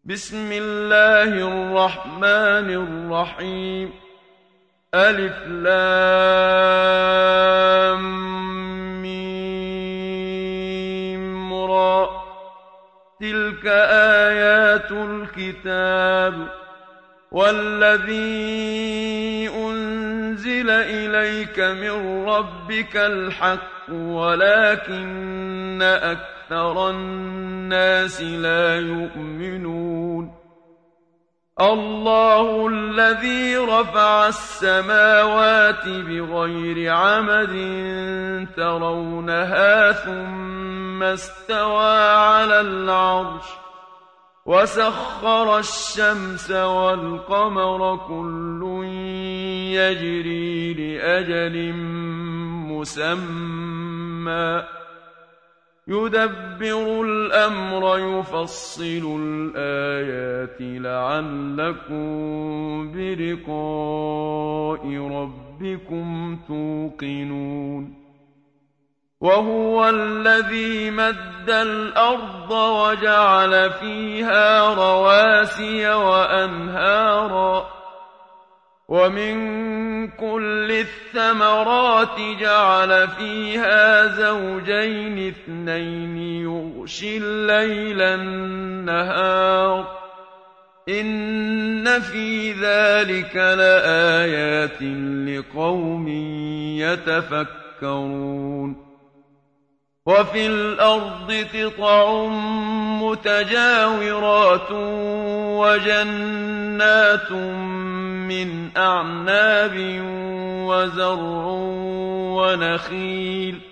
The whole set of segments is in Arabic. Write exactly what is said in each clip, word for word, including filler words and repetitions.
بسم الله الرحمن الرحيم. ألف لام ميم را. تلك آيات الكتاب والذي أنزل إليك من ربك الحق ولكن أكثر الناس لا يؤمنون. الله الذي رفع السماوات بغير عمد ترونها ثم استوى على العرش وسخر الشمس والقمر كل يجري لأجل مسمى يدبر الأمر يفصل الآيات لعلكم بلقاء ربكم توقنون. وهو الذي مد الأرض وجعل فيها رواسي وأنهارا ومن كل الثمرات جعل فيها زوجين اثنين يغشي الليل النهار إن في ذلك لآيات لقوم يتفكرون. وفي الأرض قطع متجاورات وجنات من أعناب وزرع ونخيل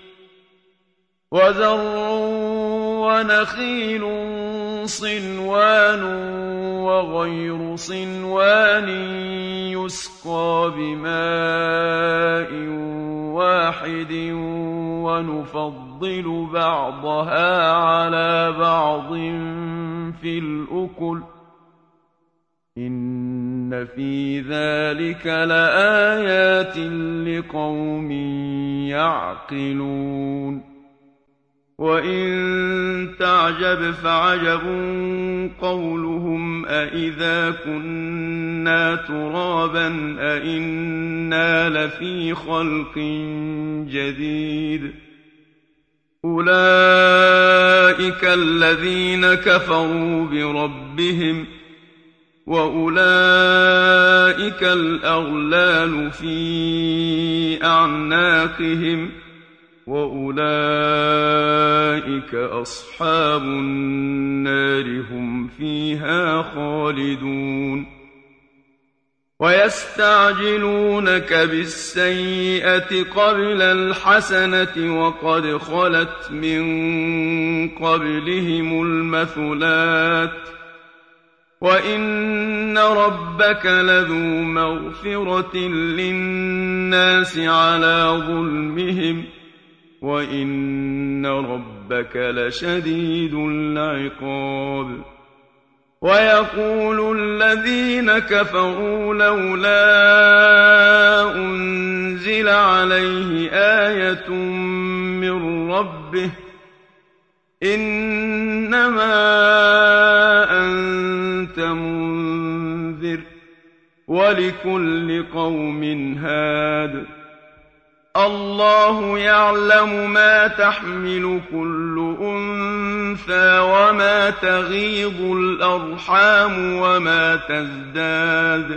وزرع ونخيل صنوان وغير صنوان يسقى بماء واحد ونفضل بعضها على بعض في الأكل إن في ذلك لآيات لقوم يعقلون. وإن تعجب فعجب قولهم أإذا كنا ترابا أإنا لفي خلق جديد. أولئك الذين كفروا بربهم وأولئك الأغلال في أعناقهم وأولئك أصحاب النار هم فيها خالدون. ويستعجلونك بالسيئة قبل الحسنة وقد خلت من قبلهم المثلات وإن ربك لذو مغفرة للناس على ظلمهم وإن ربك لشديد العقاب. ويقول الذين كفروا لولا أنزل عليه آية من ربه إنما أنت منذر ولكل قوم هاد. الله يعلم ما تحمل كل أنثى وما تغيض الأرحام وما تزداد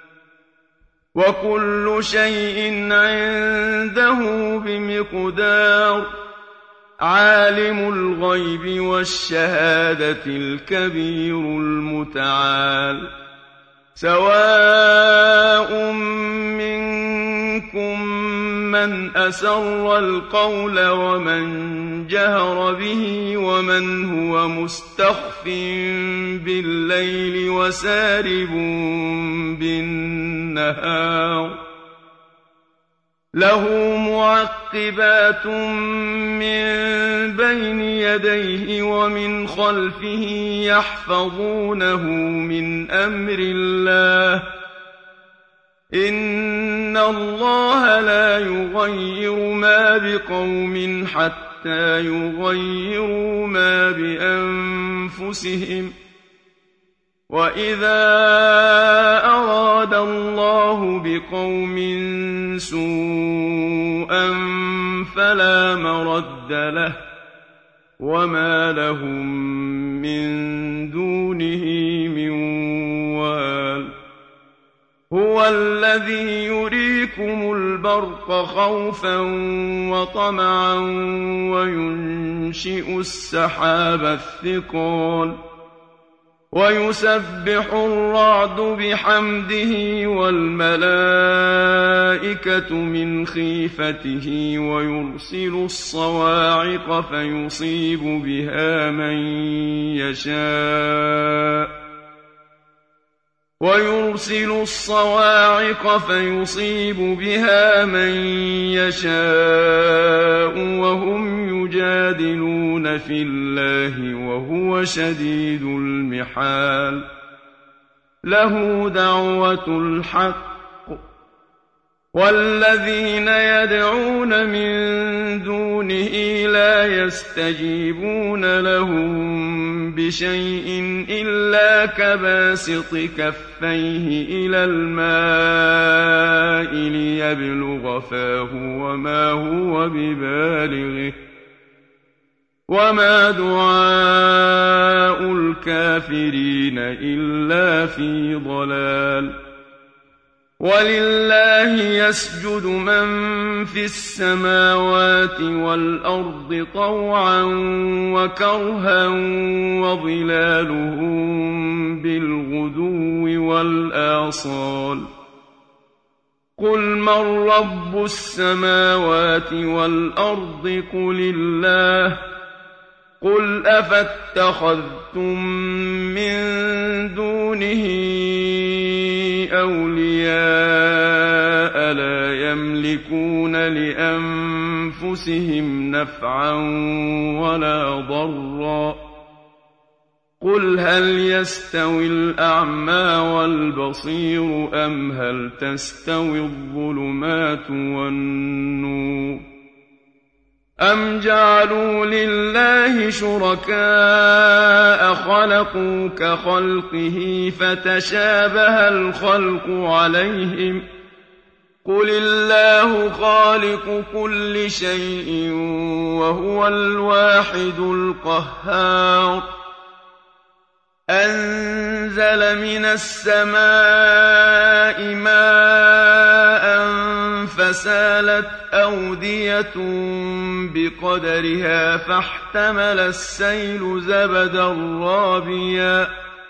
وكل شيء عنده بمقدار. عالم الغيب والشهادة الكبير المتعال. سواء منكم من أسر القول ومن جهر به ومن هو مستخف بالليل وسارب بالنهار. له معقبات من بين يديه ومن خلفه يحفظونه من أمر الله إن الله لا يغير ما بقوم حتى يغيروا ما بأنفسهم وَإِذَا أَرَادَ اللَّهُ بِقَوْمٍ سُوءًا فَلَا مَرَدَّ لَهُ وَمَا لَهُم مِّن دُونِهِ مِن وَالٍ هُوَ الَّذِي يُرِيكُمُ الْبَرْقَ خَوْفًا وَطَمَعًا وَيُنشِئُ السَّحَابَ الثِّقَالَ وَيُسَبِّحُ الرَّعْدُ بِحَمْدِهِ وَالْمَلَائِكَةُ مِنْ خِيفَتِهِ وَيُرْسِلُ الصَّوَاعِقَ فَيُصِيبُ بِهَا مَن يَشَاءُ وَيُرْسِلُ الصَّوَاعِقَ فَيُصِيبُ بِهَا مَن يَشَاءُ وَهُمْ يُجَادِلُونَ فِي اللَّهِ وَهُوَ شَدِيدُ الْمِحَالِ لَهُ دَعْوَةُ الْحَقِّ وَالَّذِينَ يَدْعُونَ مِن دُونِهِ لَا يَسْتَجِيبُونَ لَهُم بِشَيْءٍ إِلَّا كَبَاسِطِ كَفَّيْهِ إِلَى الْمَاءِ لِيَبْلُغَ فَاهُ وَمَا هُوَ بِبَالِغِهِ وَمَا دُعَاءُ الْكَافِرِينَ إِلَّا فِي ضَلَالٍ وَلِلَّهِ يَسْجُدُ مَن فِي السَّمَاوَاتِ وَالْأَرْضِ طَوْعًا وَكَرْهًا وَظِلَالُهُم بِالْغُدُوِّ وَالْآصَالِ قُلْ مَن رَّبُّ السَّمَاوَاتِ وَالْأَرْضِ قُلِ اللَّهُ قُلْ أَفَاتَّخَذْتُم مِّن دُونِهِ أَوْلِيَاءَ لَا يَمْلِكُونَ لِأَنفُسِهِمْ نَفْعًا وَلَا ضَرًّا قُلْ هَلْ يَسْتَوِي الْأَعْمَىٰ وَالْبَصِيرُ أَمْ هَلْ تَسْتَوِي الظُّلُمَاتُ وَالنُّورُ أَمْ جَعَلُوا لِلَّهِ شُرَكَاءَ خَلَقُوا كَخَلْقِهِ فَتَشَابَهَ الْخَلْقُ عَلَيْهِمْ قُلِ اللَّهُ خَالِقُ كُلِّ شَيْءٍ وَهُوَ الْوَاحِدُ الْقَهَّارُ أَنزَلَ مِنَ السَّمَاءِ مَاءً فَسَالَتْ أَوْدِيَةٌ بِقَدَرِهَا فَاحْتَمَلَ السَّيْلُ زَبَدًا رَّابِيًا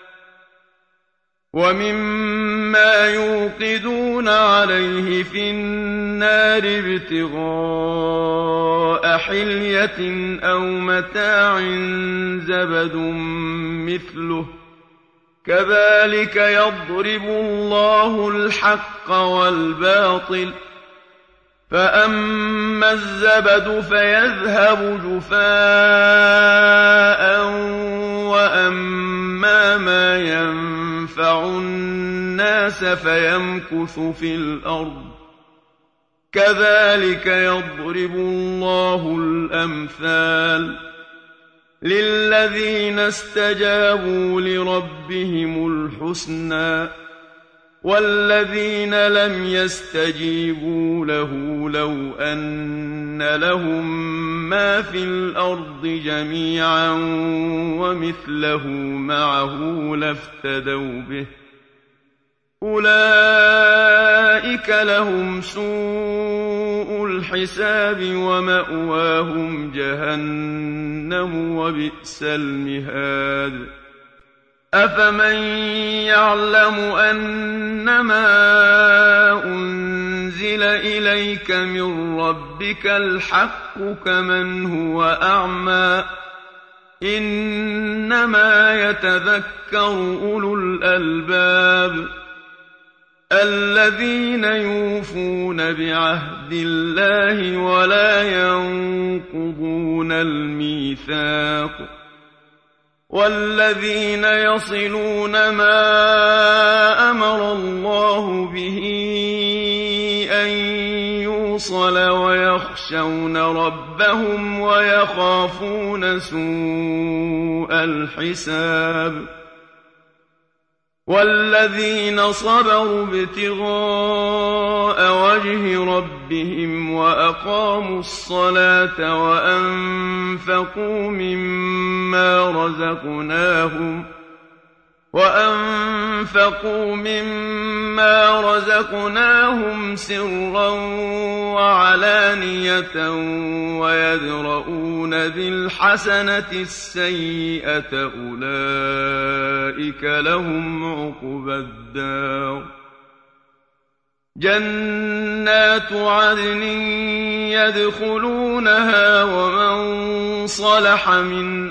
وَمِمَّا يُوقِدُونَ عَلَيْهِ فِي النَّارِ ابْتِغَاءَ حِلْيَةٍ أَوْ مَتَاعٍ زَبَدٌ مِّثْلُهُ كَذَٰلِكَ يَضْرِبُ اللَّهُ الْحَقَّ وَالْبَاطِلَ فَأَمَّا الزَّبَدُ فَيَذْهَبُ جُفَاءً وَأَمَّا مَا يَنفَعُ النَّاسَ فَيَمْكُثُ فِي الْأَرْضِ كَذَٰلِكَ يَضْرِبُ اللَّهُ الْأَمْثَالَ لِلَّذِينَ اسْتَجَابُوا لِرَبِّهِمُ الْحُسْنَىٰ وَالَّذِينَ لَمْ يَسْتَجِيبُوا لَهُ لَوْ أَنَّ لَهُم مَّا فِي الْأَرْضِ جَمِيعًا وَمِثْلَهُ مَعَهُ لَافْتَدَوْا بِهِ أُولَٰئِكَ لَهُمْ سُوءُ الْحِسَابِ وَمَأْوَاهُمْ جَهَنَّمُ وَبِئْسَ الْمِهَادُ أَفَمَن يَعْلَمُ أَنَّمَا أُنزِلَ إِلَيْكَ مِن رَّبِّكَ الْحَقُّ كَمَنْ هُوَ أَعْمَىٰ إِنَّمَا يَتَذَكَّرُ أُولُو الْأَلْبَابِ الَّذِينَ يُوفُونَ بِعَهْدِ اللَّهِ وَلَا يَنقُضُونَ الْمِيثَاقَ وَالَّذِينَ يَصِلُونَ مَا أَمَرَ اللَّهُ بِهِ أَن يُوصَلَ وَيَخْشَوْنَ رَبَّهُمْ وَيَخَافُونَ سُوءَ الْحِسَابِ والذين صبروا ابتغاء وجه ربهم وأقاموا الصلاة وأنفقوا مما رزقناهم وأنفقوا مما رزقناهم سرا وعلانية ويدرؤون بالحسنة السيئة أولئك لهم عقبى الدار جنات عدن يدخلونها ومن صلح من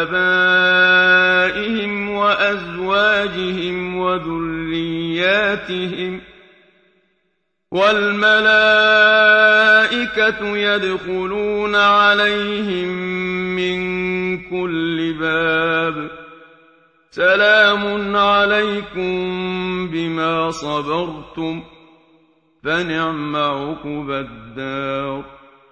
آبائهم وأزواجهم وذرياتهم والملائكة يدخلون عليهم من كل باب سلام عليكم بما صبرتم فنعم عقبى الدار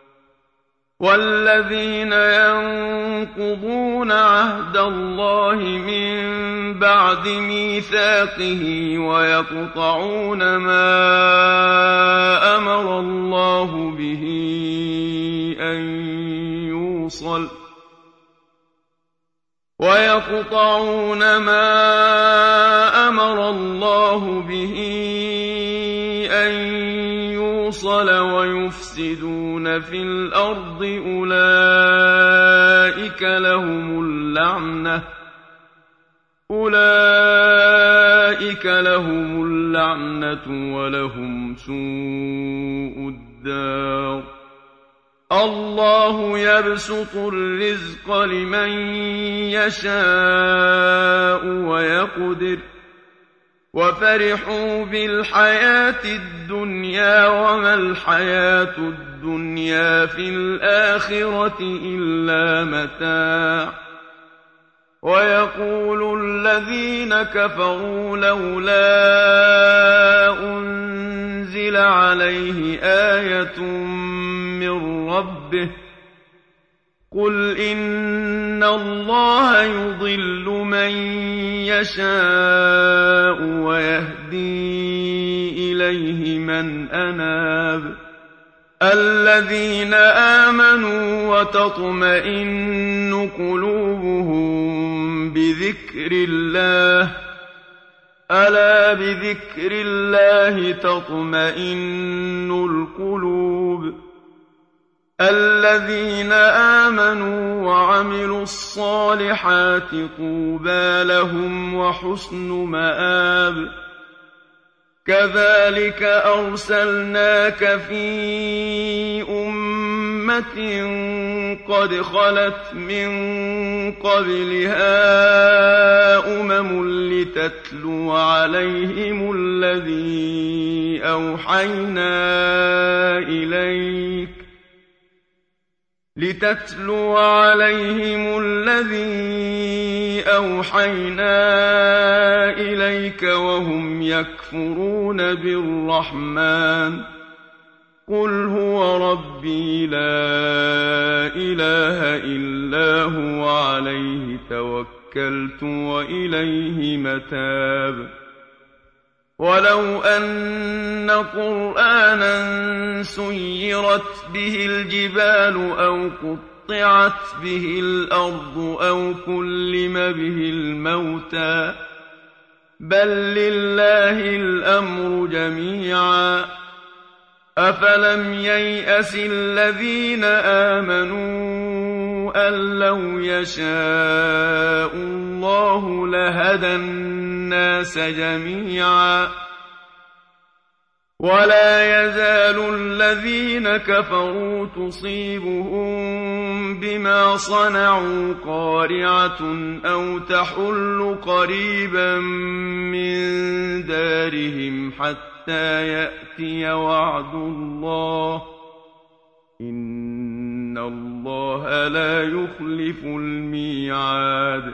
والذين ينقضون عهد الله من بعد ميثاقه ويقطعون ما أمر الله به أن يوصل ويقطعون ما أمر الله به أن يوصل ويفسدون في الأرض أولئك لهم اللعنة أولئك لهم اللعنة ولهم سوء الدار الله يبسط الرزق لمن يشاء ويقدر وفرحوا بالحياة الدنيا وما الحياة الدنيا في الآخرة إلا متاع ويقول الذين كفروا لولا أنزل عليه آية من ربه قل إن الله يضل من يشاء ويهدي إليه من أناب الذين آمنوا وتطمئن قلوبهم بذكر الله ألا بذكر الله تطمئن القلوب الذين آمنوا وعملوا الصالحات طوبى لهم وحسن مآب كذلك أرسلناك في أمة قد خلت من قبلها أمم لتتلو عليهم الذي أوحينا إليك لتتلو عليهم الذي أوحينا إليك وهم يكفرون بالرحمن قل هو ربي لا إله إلا هو عليه توكلت وإليه متاب ولو أن قرآنا سيرت به الجبال أو قطعت به الأرض أو كلم به الموتى بل لله الأمر جميعا أفلم ييأس الذين آمنوا أن لو يشاء الله لهدى الناس جميعا ولا يزال الذين كفروا تصيبهم بما صنعوا قارعة أو تحل قريبا من دارهم حتى يأتي وعد الله إن الله لا يخلف الميعاد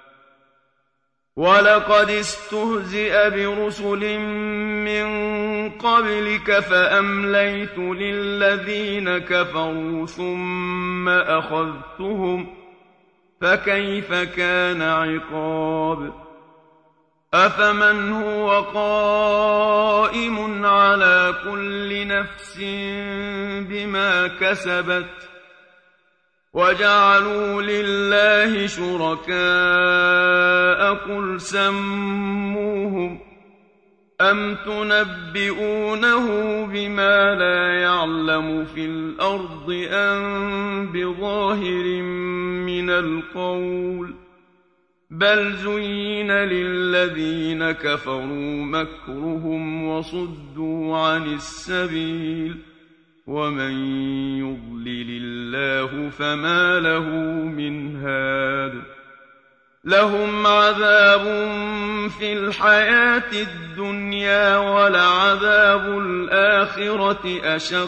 ولقد استهزئ برسل من قبلك فأمليت للذين كفروا ثم أخذتهم فكيف كان عقاب أفمن هو قائم على كل نفس بما كسبت وجعلوا لله شركاء قل سموهم أم تنبئونه بما لا يعلم في الأرض أم بظاهر من القول بل زين للذين كفروا مكرهم وصدوا عن السبيل ومن يضلل الله فما له من هاد لهم عذاب في الحياة الدنيا ولعذاب الآخرة أشق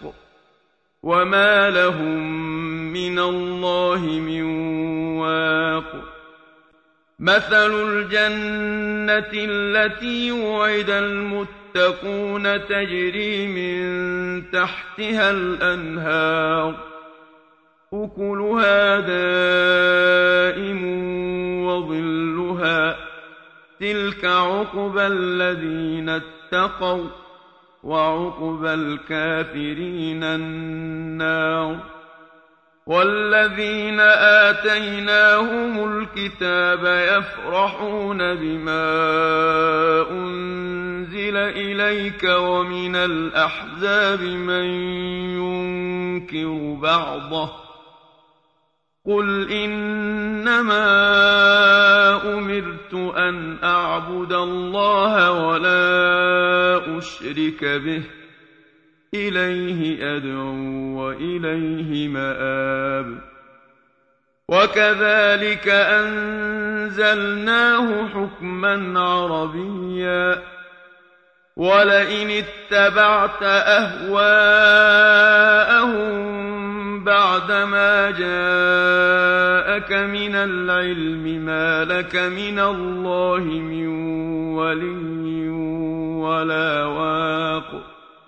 وما لهم من الله من واق مثل الجنة التي وعد المتقون تجري من تحتها الأنهار أكلها دائم وظلها تلك عقبى الذين اتقوا وعقبى الكافرين النار والذين آتيناهم الكتاب يفرحون بما أنزل إليك ومن الأحزاب من ينكر بعضه قل إنما أمرت أن أعبد الله ولا أشرك به إليه أدعو وإليه مآب وكذلك أنزلناه حكما عربيا ولئن اتبعت أهواءهم بعدما جاءك من العلم ما لك من الله من ولي ولا واق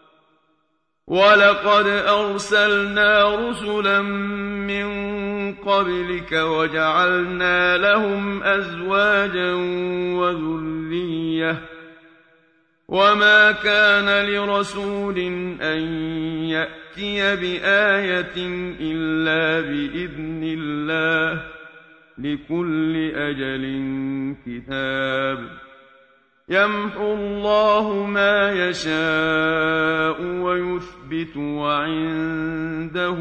ولقد أرسلنا رسلا من قبلك وجعلنا لهم أزواجا وذرية وما كان لرسول أن يأتي بآية إلا بإذن الله لكل أجل كتاب يمحو الله ما يشاء ويثبت وعنده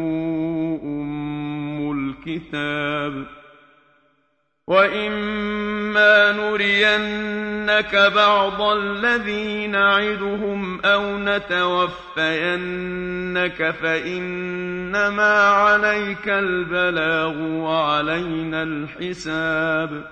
أم الكتاب وإما نرينك بعض الذي نعدهم أو نتوفينك فإنما عليك البلاغ وعلينا الحساب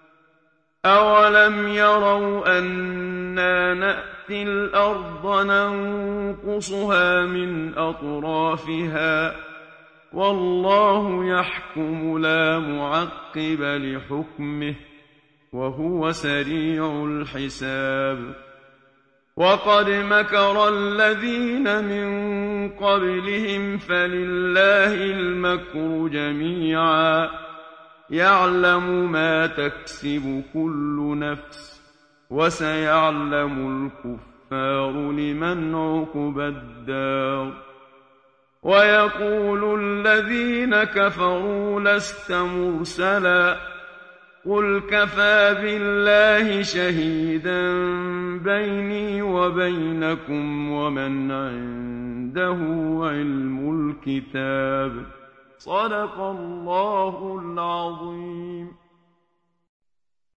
أولم يروا أنا نأتي الأرض ننقصها من أطرافها والله يحكم لا معقب لحكمه وهو سريع الحساب وقد مكر الذين من قبلهم فلله المكر جميعا يعلم ما تكسب كل نفس وسيعلم الكفار لمن عقبى الدار ويقول الذين كفروا لست مرسلا قل كفى بالله شهيدا بيني وبينكم ومن عنده علم الكتاب صدق الله العظيم.